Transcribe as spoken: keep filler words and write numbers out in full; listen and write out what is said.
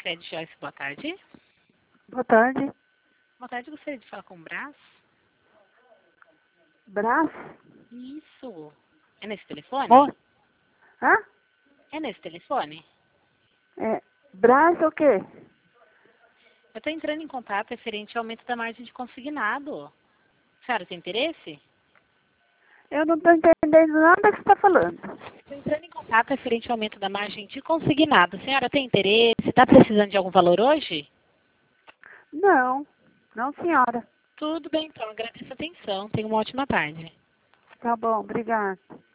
Crédito Joyce, boa tarde. Boa tarde. Boa tarde, gostaria de falar com o Brás? Brás? Isso. É nesse telefone? Ó. Hã? É nesse telefone? É, Brás o quê? Eu estou entrando em contato referente ao aumento da margem de consignado. A senhora tem interesse? Eu não estou entendendo nada que você está falando. Estou entrando em contato referente ao aumento da margem de consignado. A senhora tem interesse? Está precisando de algum valor hoje? Não. Não, senhora. Tudo bem, então. Agradeço a atenção. Tenha uma ótima tarde. Tá bom, obrigada.